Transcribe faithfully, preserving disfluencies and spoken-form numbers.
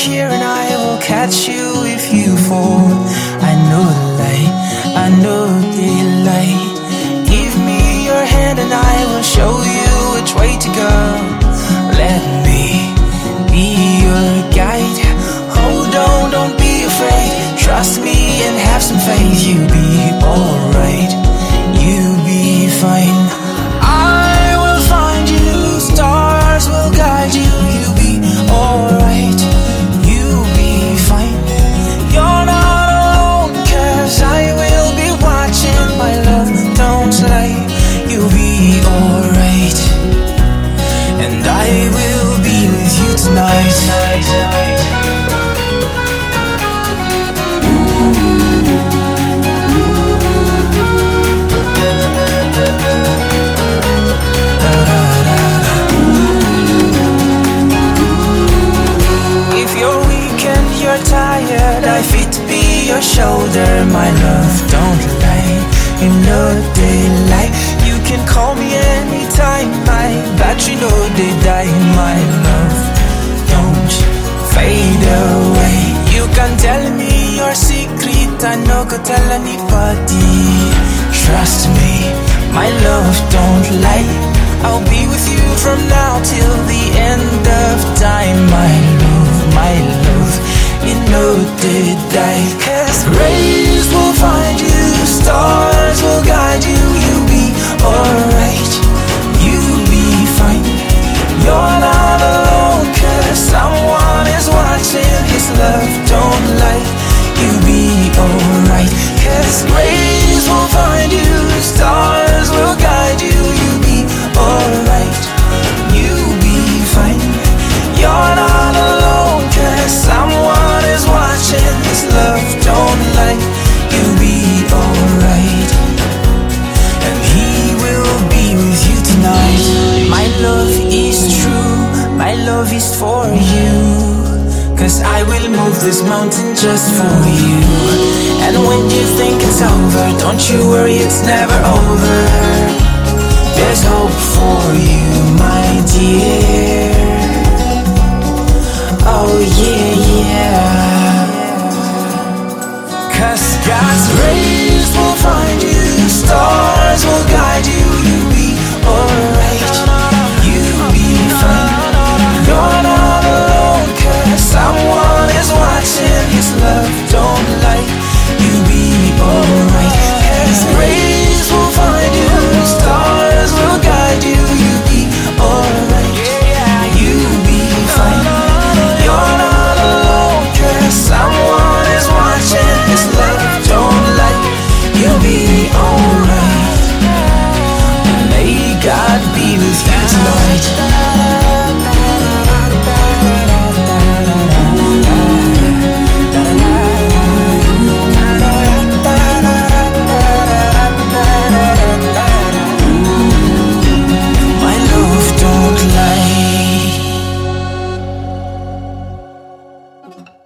here and I will catch you if you fall. I know the lie, I know the lie. Give me your hand and I will show you which way to go. Let me be your guide. Hold on, don't be afraid. Trust me and have some faith. You'll be alright, you'll be fine. I will find you, stars will guide you. You'll be alright, you'll be fine. You're not alone, cause I will be watching. My love, don't lie. You'll be alright, and I will be with you tonight. Tired, I fit to be your shoulder. My love, don't lie. You know they lie. You can call me anytime. My battery know they die. My love, don't fade away. You can tell me your secret. I no go tell anybody. Trust me, my love, don't lie. I'll be with you from now till the end of time. My love, my love, you know they die. Cause grace will find you, stars will guide you. You'll be alright, you'll be fine. You're not alone, cause someone is watching. His love, don't lie. You'll be alright. Cause grace will find you, stars will guide you. You'll be alright, you'll be fine. You're not alone, cause someone is watching. This love, don't lie. You'll be alright, and he will be with you tonight. My love is true, my love is for you. Cause I will move this mountain just for you. And when you think it's over, don't you worry, it's never over. There's hope for you, my dear. Oh yeah, yeah. Cause God's grace will find you, stars will guide you. You'll be alright, you'll be fine. You're not alone, cause someone is watching. His love, don't lie. You'll be alright. Cause grace will find you, stars will guide you. You'll be alright, you'll be fine. You're not alone, cause someone is watching. His love, don't lie. You'll be alright, and may God be with you tonight. My love, don't lie.